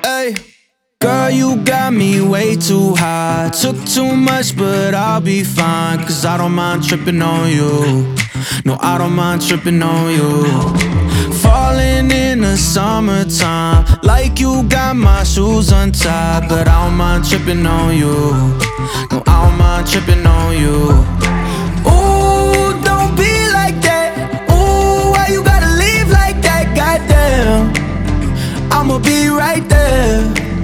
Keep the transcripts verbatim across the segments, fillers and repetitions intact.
Ay. Girl, you got me way too high. Took too much, but I'll be fine. Cause I don't mind tripping on you. No, I don't mind tripping on you. Falling in the summertime, like you got my shoes untied. But I don't mind tripping on you. No, I don't mind tripping on you. Ooh, don't be like that. Ooh, why you gotta leave like that? Goddamn, I'ma be right there.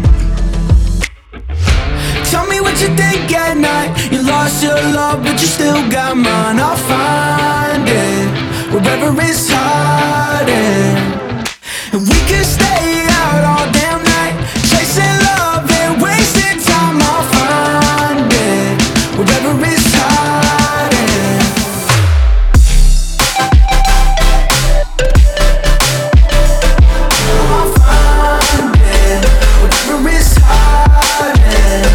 Tell me what you think at night. You lost your love, but you still got mine. I'll find it wherever it's hiding, and we can stay out all damn night, chasing love and wasting time. I'll find it wherever it's hiding. I'll find it wherever it's hiding.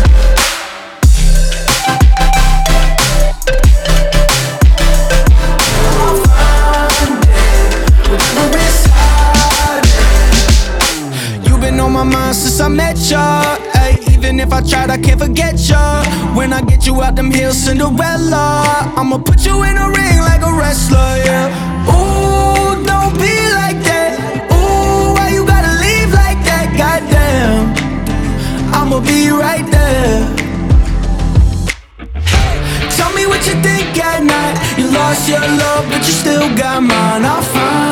On my mind since I met ya, ay, even if I tried, I can't forget ya. When I get you out them hills, Cinderella, I'ma put you in a ring like a wrestler, yeah. Ooh, don't be like that. Ooh, why you gotta leave like that? Goddamn, I'ma be right there. Tell me what you think at night. You lost your love, but you still got mine. I'll find